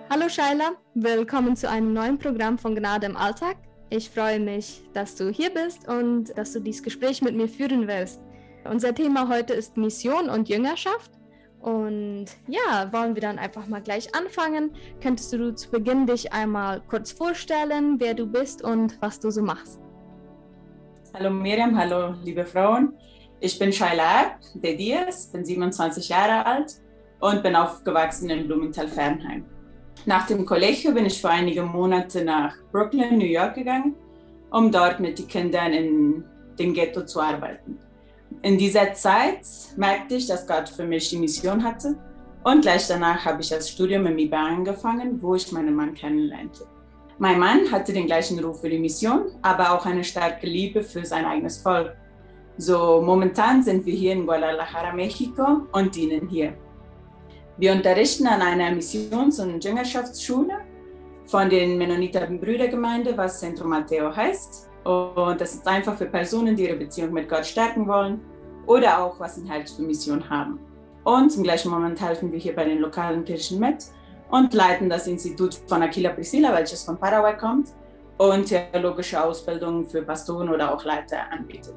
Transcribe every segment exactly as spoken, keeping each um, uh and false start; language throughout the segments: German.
Hallo Shaila, willkommen zu einem neuen Programm von Gnade im Alltag. Ich freue mich, dass du hier bist und dass du dieses Gespräch mit mir führen willst. Unser Thema heute ist Mission und Jüngerschaft. Und ja, wollen wir dann einfach mal gleich anfangen. Könntest du zu Beginn dich einmal kurz vorstellen, wer du bist und was du so machst? Hallo Miriam, hallo liebe Frauen. Ich bin Shaila de Diaz, bin siebenundzwanzig Jahre alt und bin aufgewachsen in Blumenthal-Fernheim. Nach dem Kollegio bin ich für einige Monate nach Brooklyn, New York gegangen, um dort mit den Kindern in dem Ghetto zu arbeiten. In dieser Zeit merkte ich, dass Gott für mich die Mission hatte, und gleich danach habe ich das Studium im I B A angefangen, wo ich meinen Mann kennenlernte. Mein Mann hatte den gleichen Ruf für die Mission, aber auch eine starke Liebe für sein eigenes Volk. So momentan sind wir hier in Guadalajara, Mexiko und dienen hier. Wir unterrichten an einer Missions- und Jüngerschaftsschule von den Mennoniter-Brüdergemeinde, was Centro Mateo heißt. Und das ist einfach für Personen, die ihre Beziehung mit Gott stärken wollen oder auch was ein Herz für Mission haben. Und im gleichen Moment helfen wir hier bei den lokalen Kirchen mit und leiten das Institut von Aquila Priscilla, welches von Paraguay kommt und theologische Ausbildung für Pastoren oder auch Leiter anbietet.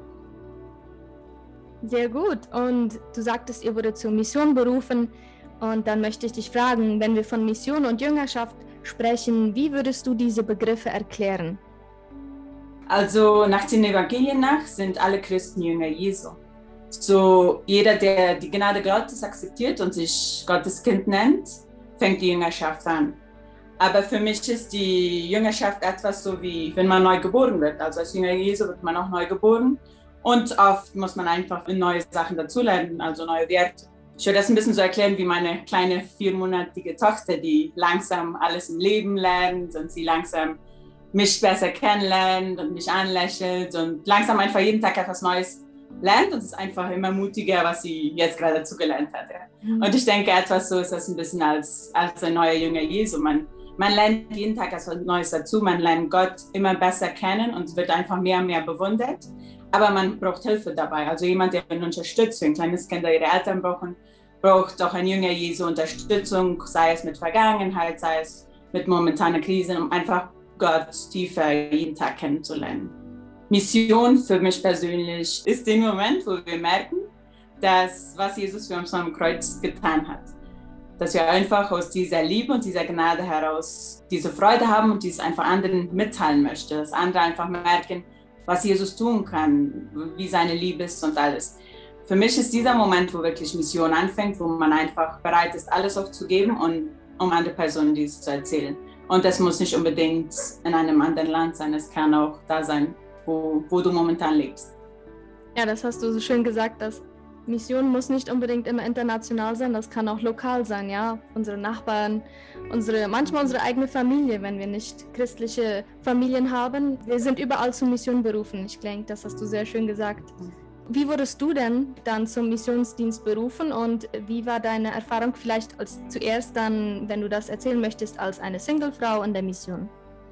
Sehr gut. Und du sagtest, ihr wurdet zur Mission berufen. Und dann möchte ich dich fragen, wenn wir von Mission und Jüngerschaft sprechen, wie würdest du diese Begriffe erklären? Also nach den Evangelien nach sind alle Christen Jünger Jesu. So jeder, der die Gnade Gottes akzeptiert und sich Gottes Kind nennt, fängt die Jüngerschaft an. Aber für mich ist die Jüngerschaft etwas so wie, wenn man neu geboren wird. Also als Jünger Jesu wird man auch neu geboren. Und oft muss man einfach neue Sachen dazulernen, also neue Werte. Ich würde das ein bisschen so erklären wie meine kleine viermonatige Tochter, die langsam alles im Leben lernt und sie langsam mich besser kennenlernt und mich anlächelt und langsam einfach jeden Tag etwas Neues lernt und ist einfach immer mutiger, was sie jetzt gerade dazu gelernt hat. Ja. Mhm. Und ich denke, etwas so ist das ein bisschen als, als ein neuer Jünger Jesu. Man, man lernt jeden Tag etwas Neues dazu, man lernt Gott immer besser kennen und wird einfach mehr und mehr bewundert. Aber man braucht Hilfe dabei, also jemand, der ihn unterstützt. Wenn kleine Kinder ihre Eltern brauchen, braucht auch ein Jünger Jesu Unterstützung, sei es mit Vergangenheit, sei es mit momentanen Krisen, um einfach Gott tiefer jeden Tag kennenzulernen. Mission für mich persönlich ist der Moment, wo wir merken, dass was Jesus für uns am Kreuz getan hat. Dass wir einfach aus dieser Liebe und dieser Gnade heraus diese Freude haben und dies einfach anderen mitteilen möchten, dass andere einfach merken, was Jesus tun kann, wie seine Liebe ist und alles. Für mich ist dieser Moment, wo wirklich Mission anfängt, wo man einfach bereit ist, alles aufzugeben, und, um andere Personen dies zu erzählen. Und das muss nicht unbedingt in einem anderen Land sein, es kann auch da sein, wo, wo du momentan lebst. Ja, das hast du so schön gesagt, dass Mission muss nicht unbedingt immer international sein, das kann auch lokal sein, ja. Unsere Nachbarn, unsere, manchmal unsere eigene Familie, wenn wir nicht christliche Familien haben. Wir sind überall zur Mission berufen. Ich denke, das hast du sehr schön gesagt. Wie wurdest du denn dann zum Missionsdienst berufen und wie war deine Erfahrung vielleicht als zuerst dann, wenn du das erzählen möchtest, als eine Singlefrau in der Mission?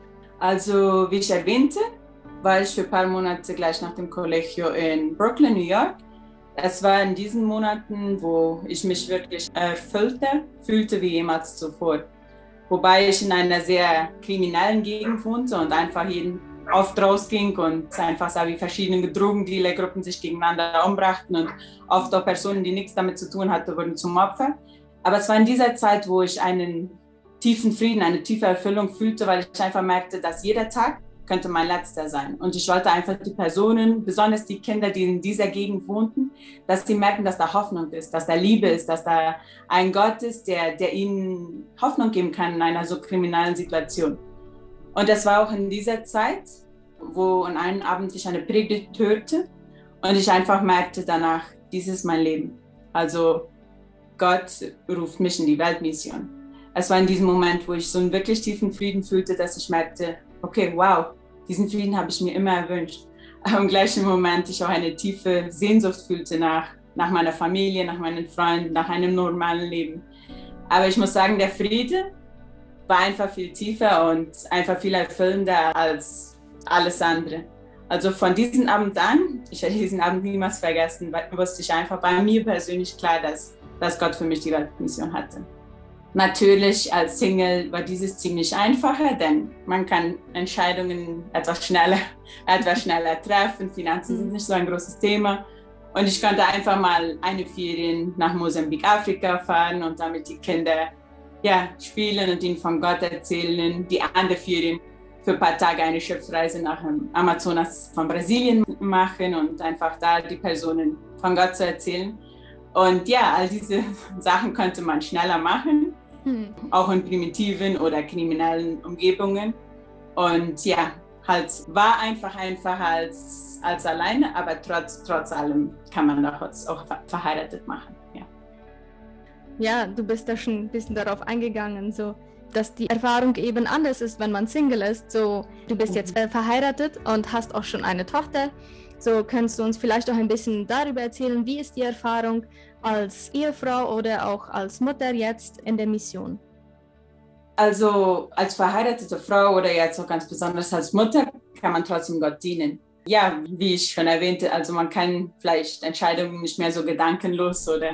Also, wie ich erwähnte, war ich für ein paar Monate gleich nach dem Kollegio in Brooklyn, New York. Es war in diesen Monaten, wo ich mich wirklich erfüllte, fühlte wie jemals zuvor. Wobei ich in einer sehr kriminellen Gegend wohnte und einfach jeden oft rausging und einfach sah, wie verschiedene Drogendealergruppen sich gegeneinander umbrachten und oft auch Personen, die nichts damit zu tun hatten, wurden zum Opfer. Aber es war in dieser Zeit, wo ich einen tiefen Frieden, eine tiefe Erfüllung fühlte, weil ich einfach merkte, dass jeder Tag könnte mein letzter sein. Und ich wollte einfach die Personen, besonders die Kinder, die in dieser Gegend wohnten, dass sie merken, dass da Hoffnung ist, dass da Liebe ist, dass da ein Gott ist, der, der ihnen Hoffnung geben kann in einer so kriminellen Situation. Und das war auch in dieser Zeit, wo an einem Abend ich eine Predigt hörte und ich einfach merkte danach, dies ist mein Leben. Also Gott ruft mich in die Weltmission. Es war in diesem Moment, wo ich so einen wirklich tiefen Frieden fühlte, dass ich merkte, okay, wow, diesen Frieden habe ich mir immer erwünscht. Aber im gleichen Moment ich auch eine tiefe Sehnsucht fühlte nach, nach meiner Familie, nach meinen Freunden, nach einem normalen Leben. Aber ich muss sagen, der Friede war einfach viel tiefer und einfach viel erfüllender als alles andere. Also von diesem Abend an, ich werde diesen Abend niemals vergessen, wusste ich einfach bei mir persönlich klar, dass, dass Gott für mich die Weltmission hatte. Natürlich als Single war dieses ziemlich einfacher, denn man kann Entscheidungen etwas schneller, etwas schneller treffen. Finanzen sind nicht so ein großes Thema. Und ich konnte einfach mal eine Ferien nach Mosambik, Afrika fahren und damit die Kinder ja, spielen und ihnen von Gott erzählen. Die andere Ferien für ein paar Tage eine Schiffsreise nach dem Amazonas von Brasilien machen und einfach da die Personen von Gott zu erzählen. Und ja, all diese Sachen konnte man schneller machen, hm. auch in primitiven oder kriminellen Umgebungen. Und ja, halt war einfach einfacher als, als alleine, aber trotz, trotz allem kann man auch, auch verheiratet machen. Ja. Ja, du bist da schon ein bisschen darauf eingegangen, so, dass die Erfahrung eben anders ist, wenn man Single ist. So, du bist jetzt äh, verheiratet und hast auch schon eine Tochter. So, kannst du uns vielleicht auch ein bisschen darüber erzählen, wie ist die Erfahrung als Ehefrau oder auch als Mutter jetzt in der Mission? Also als verheiratete Frau oder jetzt auch ganz besonders als Mutter kann man trotzdem Gott dienen. Ja, wie ich schon erwähnte, also man kann vielleicht Entscheidungen nicht mehr so gedankenlos oder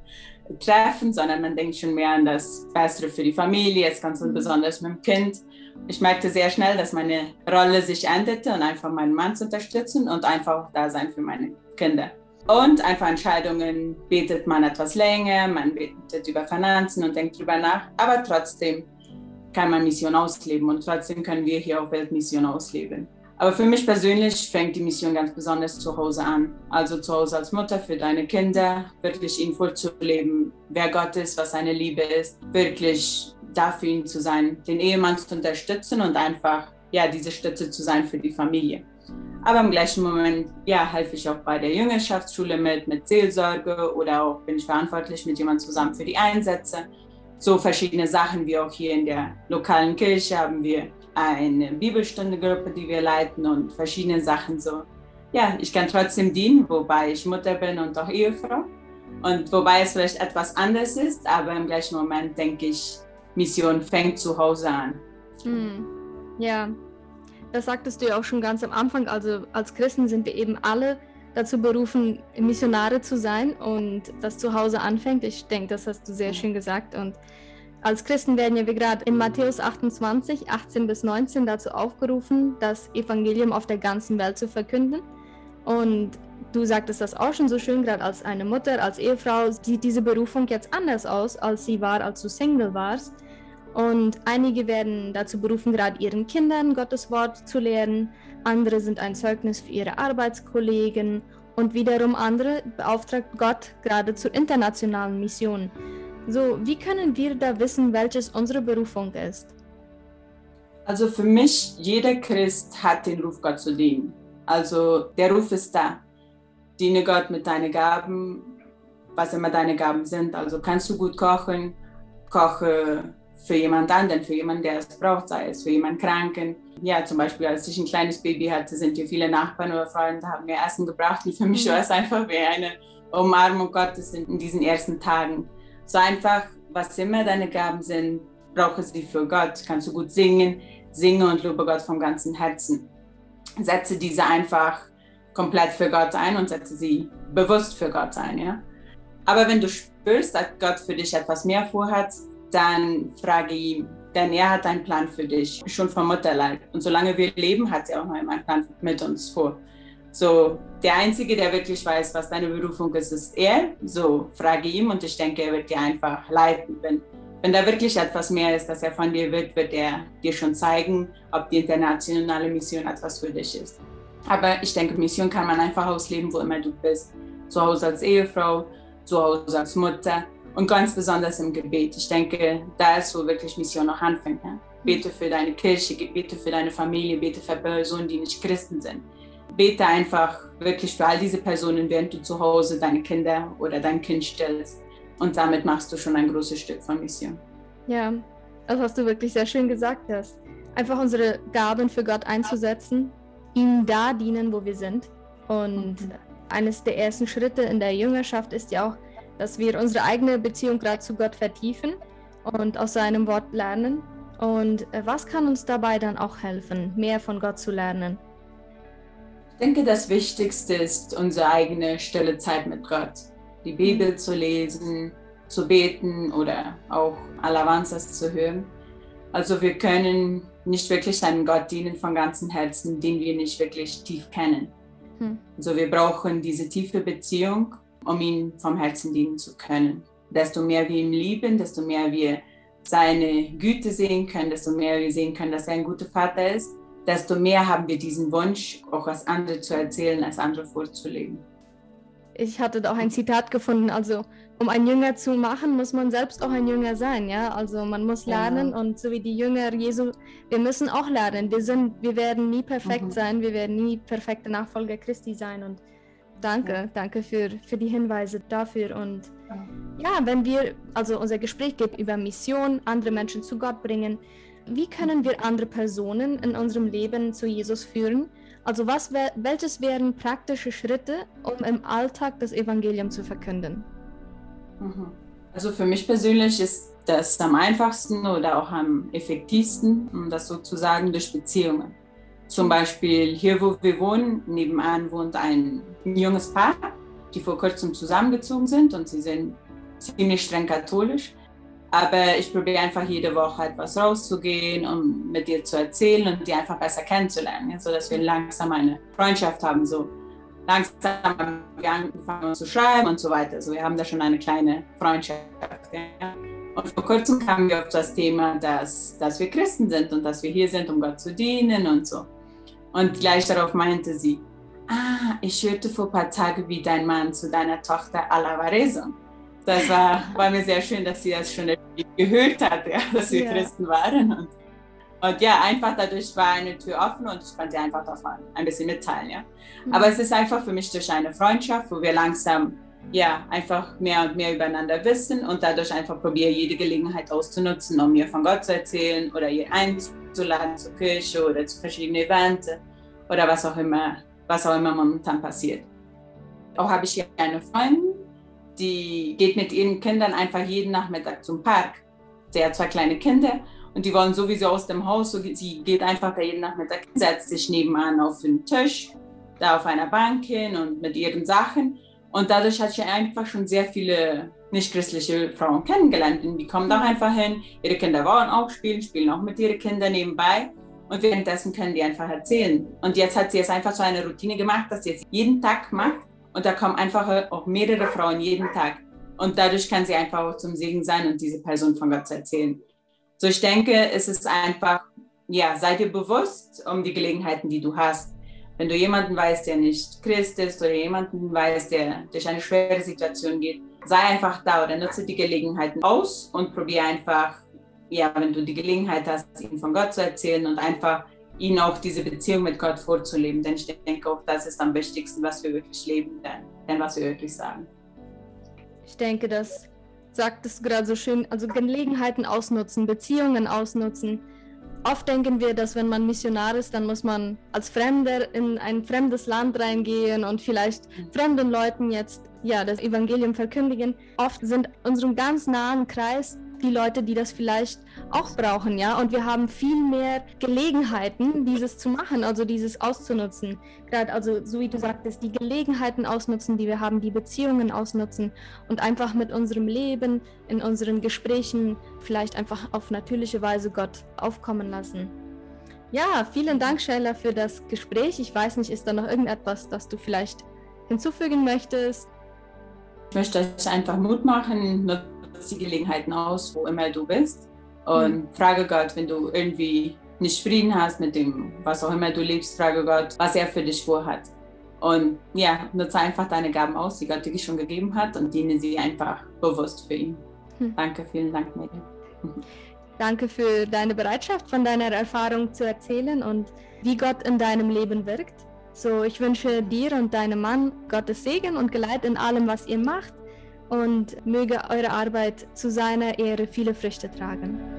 treffen, sondern man denkt schon mehr an das Bessere für die Familie, jetzt ganz besonders mit dem Kind. Ich merkte sehr schnell, dass meine Rolle sich änderte und einfach meinen Mann zu unterstützen und einfach auch da sein für meine Kinder. Und einfach Entscheidungen betet man etwas länger, man betet über Finanzen und denkt drüber nach, aber trotzdem kann man Mission ausleben und trotzdem können wir hier auch Weltmission ausleben. Aber für mich persönlich fängt die Mission ganz besonders zu Hause an. Also zu Hause als Mutter für deine Kinder, wirklich ihnen vorzuleben, wer Gott ist, was seine Liebe ist, wirklich da für ihn zu sein, den Ehemann zu unterstützen und einfach ja, diese Stütze zu sein für die Familie. Aber im gleichen Moment ja, helfe ich auch bei der Jüngerschaftsschule mit, mit Seelsorge oder auch bin ich verantwortlich mit jemandem zusammen für die Einsätze. So verschiedene Sachen wie auch hier in der lokalen Kirche haben wir eine Bibelstunde-Gruppe, die wir leiten und verschiedene Sachen so. Ja, ich kann trotzdem dienen, wobei ich Mutter bin und auch Ehefrau. Und wobei es vielleicht etwas anders ist, aber im gleichen Moment denke ich, Mission fängt zu Hause an. Hm. Ja, das sagtest du ja auch schon ganz am Anfang. Also als Christen sind wir eben alle dazu berufen, Missionare zu sein und das zu Hause anfängt. Ich denke, das hast du sehr schön gesagt. Und als Christen werden ja wir gerade in Matthäus achtundzwanzig, achtzehn bis neunzehn dazu aufgerufen, das Evangelium auf der ganzen Welt zu verkünden. Und du sagtest das auch schon so schön, gerade als eine Mutter, als Ehefrau, sieht diese Berufung jetzt anders aus, als sie war, als du Single warst. Und einige werden dazu berufen, gerade ihren Kindern Gottes Wort zu lehren. Andere sind ein Zeugnis für ihre Arbeitskollegen. Und wiederum andere beauftragt Gott gerade zur internationalen Mission. So, wie können wir da wissen, welches unsere Berufung ist? Also für mich, jeder Christ hat den Ruf, Gott zu dienen. Also der Ruf ist da. Diene Gott mit deinen Gaben, was immer deine Gaben sind. Also kannst du gut kochen, koche für jemand anderen, für jemanden, der es braucht, sei es für jemanden Kranken. Ja, zum Beispiel, als ich ein kleines Baby hatte, sind hier viele Nachbarn oder Freunde, haben mir Essen gebracht. Und für mich war es einfach wie eine Umarmung Gottes in diesen ersten Tagen. So einfach, was immer deine Gaben sind, brauche sie für Gott. Kannst du gut singen, singe und lobe Gott vom ganzen Herzen. Setze diese einfach komplett für Gott ein und setze sie bewusst für Gott ein. Ja? Aber wenn du spürst, dass Gott für dich etwas mehr vorhat, dann frage ihn, denn er hat einen Plan für dich, schon vom Mutterleib. Und solange wir leben, hat er auch noch einen Plan mit uns vor. So, der Einzige, der wirklich weiß, was deine Berufung ist, ist er. So, frage ihn und ich denke, er wird dir einfach leiten. Wenn, wenn da wirklich etwas mehr ist, dass er von dir wird, wird er dir schon zeigen, ob die internationale Mission etwas für dich ist. Aber ich denke, Mission kann man einfach ausleben, wo immer du bist. Zu Hause als Ehefrau, zu Hause als Mutter und ganz besonders im Gebet. Ich denke, da ist, wo wirklich Mission noch anfängt. Ja? Bete für deine Kirche, bete für deine Familie, bete für Personen, die nicht Christen sind. Bete einfach wirklich für all diese Personen, während du zu Hause deine Kinder oder dein Kind stillst. Und damit machst du schon ein großes Stück von Mission. Ja, das hast du wirklich sehr schön gesagt. Hast. Einfach unsere Gaben für Gott einzusetzen, ihm da dienen, wo wir sind. Und mhm. eines der ersten Schritte in der Jüngerschaft ist ja auch, dass wir unsere eigene Beziehung gerade zu Gott vertiefen und aus seinem Wort lernen. Und was kann uns dabei dann auch helfen, mehr von Gott zu lernen? Ich denke, das Wichtigste ist unsere eigene stille Zeit mit Gott. Die Bibel zu lesen, zu beten oder auch Alabanzas zu hören. Also wir können nicht wirklich einem Gott dienen von ganzem Herzen, den wir nicht wirklich tief kennen. Hm. Also wir brauchen diese tiefe Beziehung, um ihn vom Herzen dienen zu können. Desto mehr wir ihn lieben, desto mehr wir seine Güte sehen können, desto mehr wir sehen können, dass er ein guter Vater ist, desto mehr haben wir diesen Wunsch, auch als andere zu erzählen, als andere vorzuleben. Ich hatte da auch ein Zitat gefunden, also um ein Jünger zu machen, muss man selbst auch ein Jünger sein, ja, also man muss lernen ja. Und so wie die Jünger Jesu, wir müssen auch lernen, wir sind, wir werden nie perfekt mhm. sein, wir werden nie perfekte Nachfolger Christi sein und danke, ja. danke für, für die Hinweise dafür und ja, wenn wir, also unser Gespräch geht über Mission, andere Menschen zu Gott bringen, wie können wir andere Personen in unserem Leben zu Jesus führen? Also was wär, welches wären praktische Schritte, um im Alltag das Evangelium zu verkünden? Also für mich persönlich ist das am einfachsten oder auch am effektivsten, um das sozusagen durch Beziehungen. Zum Beispiel hier, wo wir wohnen, nebenan wohnt ein junges Paar, die vor kurzem zusammengezogen sind und sie sind ziemlich streng katholisch. Aber ich probiere einfach jede Woche etwas rauszugehen, um mit ihr zu erzählen und die einfach besser kennenzulernen, sodass wir langsam eine Freundschaft haben. So langsam haben wir angefangen zu schreiben und so weiter. Also wir haben da schon eine kleine Freundschaft. Ja. Und vor kurzem kamen wir auf das Thema, dass, dass wir Christen sind und dass wir hier sind, um Gott zu dienen und so. Und gleich darauf meinte sie, ah, ich hörte vor ein paar Tagen, wie dein Mann zu deiner Tochter Alavarezzo. Das war, war mir sehr schön, dass sie das schon gehört hat, ja, dass wir ja. Christen waren. Und, und ja, einfach dadurch war eine Tür offen und ich konnte einfach davon ein bisschen mitteilen. Ja. Mhm. Aber es ist einfach für mich durch eine Freundschaft, wo wir langsam ja, einfach mehr und mehr übereinander wissen und dadurch einfach probiere, jede Gelegenheit auszunutzen, um ihr von Gott zu erzählen oder ihr einzuladen zur Kirche oder zu verschiedenen Events oder was auch immer, was auch immer momentan passiert. Auch habe ich hier eine Freundin, die geht mit ihren Kindern einfach jeden Nachmittag zum Park. Sie hat zwei kleine Kinder und die wollen sowieso aus dem Haus. So sie geht einfach da jeden Nachmittag, setzt sich nebenan auf den Tisch, da auf einer Bank hin und mit ihren Sachen. Und dadurch hat sie einfach schon sehr viele nicht-christliche Frauen kennengelernt. Und die kommen da einfach hin, ihre Kinder wollen auch spielen, spielen auch mit ihren Kindern nebenbei. Und währenddessen können die einfach erzählen. Und jetzt hat sie es einfach so eine Routine gemacht, dass sie es jeden Tag macht. Und da kommen einfach auch mehrere Frauen jeden Tag. Und dadurch kann sie einfach auch zum Segen sein und diese Person von Gott erzählen. So, ich denke, es ist einfach, ja, sei dir bewusst um die Gelegenheiten, die du hast. Wenn du jemanden weißt, der nicht Christ ist oder jemanden weißt, der durch eine schwere Situation geht, sei einfach da oder nutze die Gelegenheiten aus und probiere einfach, ja, wenn du die Gelegenheit hast, ihm von Gott zu erzählen und einfach ihnen auch diese Beziehung mit Gott vorzuleben. Denn ich denke auch, das ist am wichtigsten, was wir wirklich leben, denn, denn was wir wirklich sagen. Ich denke, das sagtest du gerade so schön, also Gelegenheiten ausnutzen, Beziehungen ausnutzen. Oft denken wir, dass wenn man Missionar ist, dann muss man als Fremder in ein fremdes Land reingehen und vielleicht fremden Leuten jetzt ja, das Evangelium verkündigen. Oft sind in unserem ganz nahen Kreis die Leute, die das vielleicht auch brauchen, ja, und wir haben viel mehr Gelegenheiten, dieses zu machen, also dieses auszunutzen. Gerade, also so wie du sagtest, die Gelegenheiten ausnutzen, die wir haben, die Beziehungen ausnutzen und einfach mit unserem Leben, in unseren Gesprächen vielleicht einfach auf natürliche Weise Gott aufkommen lassen. Ja, vielen Dank, Sheila, für das Gespräch. Ich weiß nicht, ist da noch irgendetwas, das du vielleicht hinzufügen möchtest? Ich möchte euch einfach Mut machen, nutze die Gelegenheiten aus, wo immer du bist und mhm. frage Gott, wenn du irgendwie nicht Frieden hast mit dem, was auch immer du lebst, frage Gott, was er für dich vorhat. Und ja, nutze einfach deine Gaben aus, die Gott dir schon gegeben hat und diene sie einfach bewusst für ihn. Mhm. Danke, vielen Dank, Mädel. Danke für deine Bereitschaft, von deiner Erfahrung zu erzählen und wie Gott in deinem Leben wirkt. So, ich wünsche dir und deinem Mann Gottes Segen und Geleit in allem, was ihr macht und möge eure Arbeit zu seiner Ehre viele Früchte tragen.